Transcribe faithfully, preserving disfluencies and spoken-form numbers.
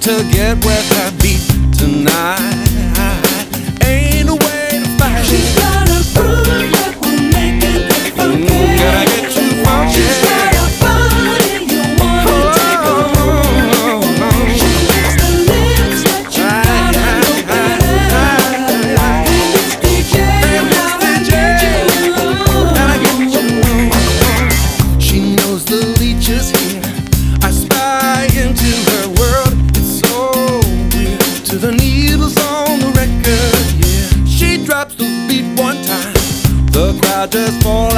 to get with her beat tonight. Ain't no way to fight it. She's got a groove that will make it funky. Mm, gotta get you funky. She's got a body you wanna take home. She makes the lips that you gotta look at. And this D J, gotta get you alone. Gotta get you alone. She knows the leeches here. I spy into her world. It's so weird. To the needles on the record, yeah. She drops the beat one time. The crowd just falls.